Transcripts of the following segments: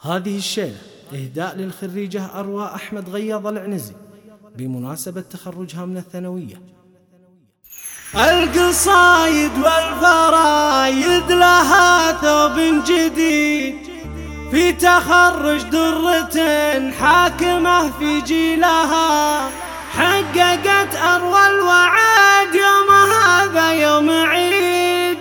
هذه الشيلة إهداء للخريجة أروى أحمد غياض العنزي بمناسبة تخرجها من الثانوية. القصايد والفرايد لها ثوب جديد في تخرج درة حاكمة في جيلها، حققت أروى الوعد يوم هذا يوم عيد،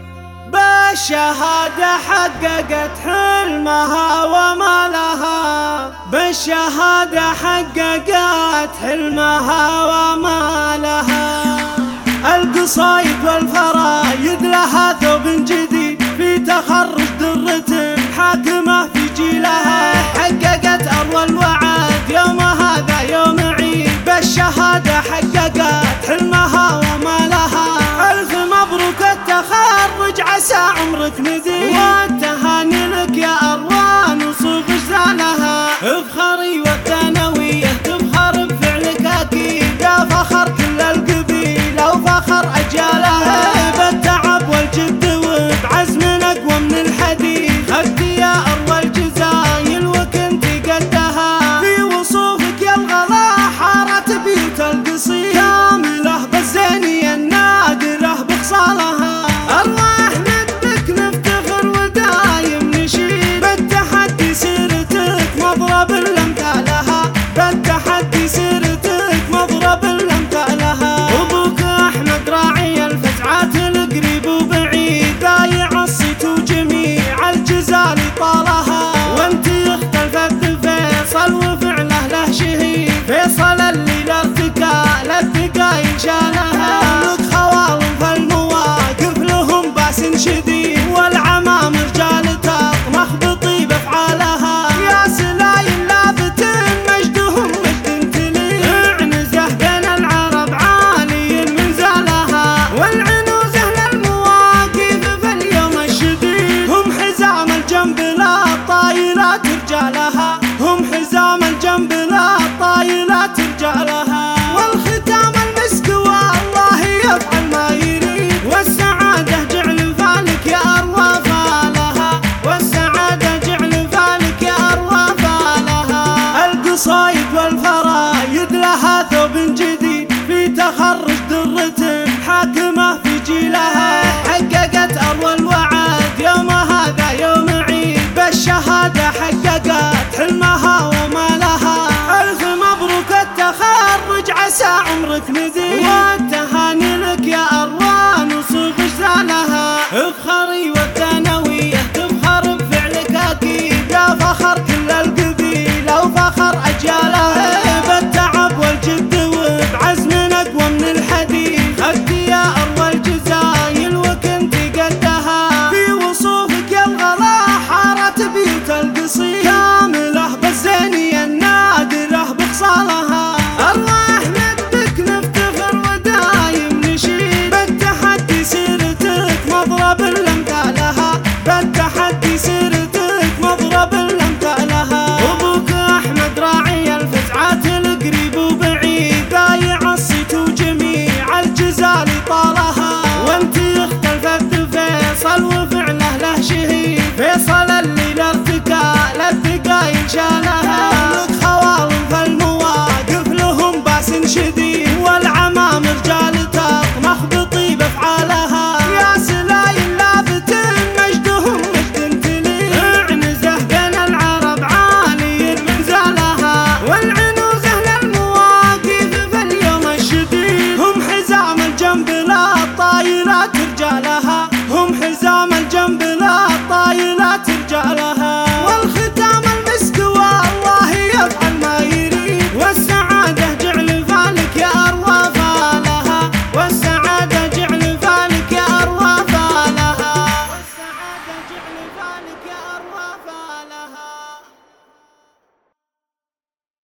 بالشهادة حققت حلمها وما لها، بالشهادة حققت حلمها وما لها. القصايد والفرايد لها ثوب جديد في تخرج درة حاكمة في جيلها، حققت أروى الوعد يوم هذا يوم عيد، بالشهادة حققت حلمها وما لها. ألف مبروك التخرج عسى عمرك مديد، والتهاني لك يا أروى نصوب جزالها. افخري والثانوية تفخر بفعلك أكيد، يا فخر كل القبيلة وفخر أجيالها، بالتعب والجد وبعزم أقوى من الحديد، خدتي يا أروى الجزايل وكنتي قدها، في وصوفك يا الغلا حارت بيوت القصيد، كاملة بالزينية النادرة بخصالها. أروى أحمد بك نفتخر ودايم نشيد، بالتحدي سيرتك مضرب الأمثالها، بالتحدي سيرتك مضرب الأمثالها. أبوك أحمد راعي الفزعات القريب وبعيد، بايع الصيت وجميع الجزال طالها، وانتي اختلفت فيصل وفعله له شهيد، فيصل اللي لارتكال الثقايل شالها، لك خوالم فالمواقف لهم باس شديد، والعمام رجال تطمخ بطيب افعالها، يا سلايل لابت مجدهم مجد تليد، عنزه بين العرب عالي منزلها، والعنوزه للمواقف في اليوم الشديد، هم حزام الجنب